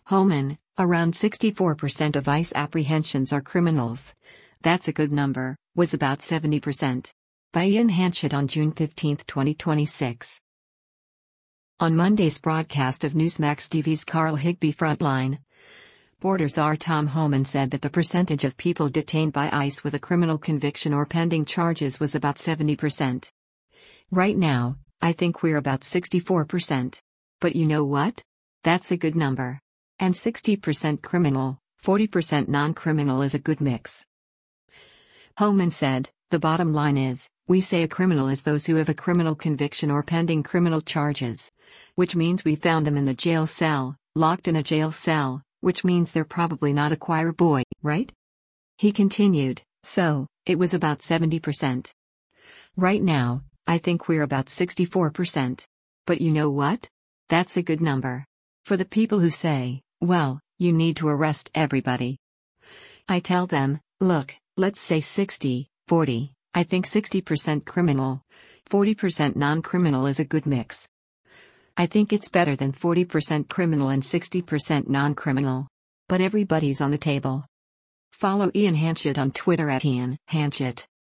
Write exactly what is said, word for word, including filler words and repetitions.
Homan, around sixty-four percent of ICE apprehensions are criminals. That's a good number, was about seventy percent. By Ian Hanchett on June fifteenth, twenty twenty-six. On Monday's broadcast of Newsmax T V's Carl Higbie Frontline, Border czar Tom Homan said that the percentage of people detained by ICE with a criminal conviction or pending charges was about seventy percent. Right now, I think we're about sixty-four percent. But you know what? That's a good number. And sixty percent criminal, forty percent non-criminal is a good mix. Homan said, the bottom line is, we say a criminal is those who have a criminal conviction or pending criminal charges. Which means we found them in the jail cell, locked in a jail cell, which means they're probably not a choir boy, right? He continued, so, it was about seventy percent. Right now, I think we're about sixty-four percent. But you know what? That's a good number. For the people who say, well, you need to arrest everybody. I tell them, look, let's say sixty, forty, I think sixty percent criminal, forty percent non-criminal is a good mix. I think it's better than forty percent criminal and sixty percent non-criminal. But everybody's on the table. Follow Ian Hanchett on Twitter at Ian Hanchett.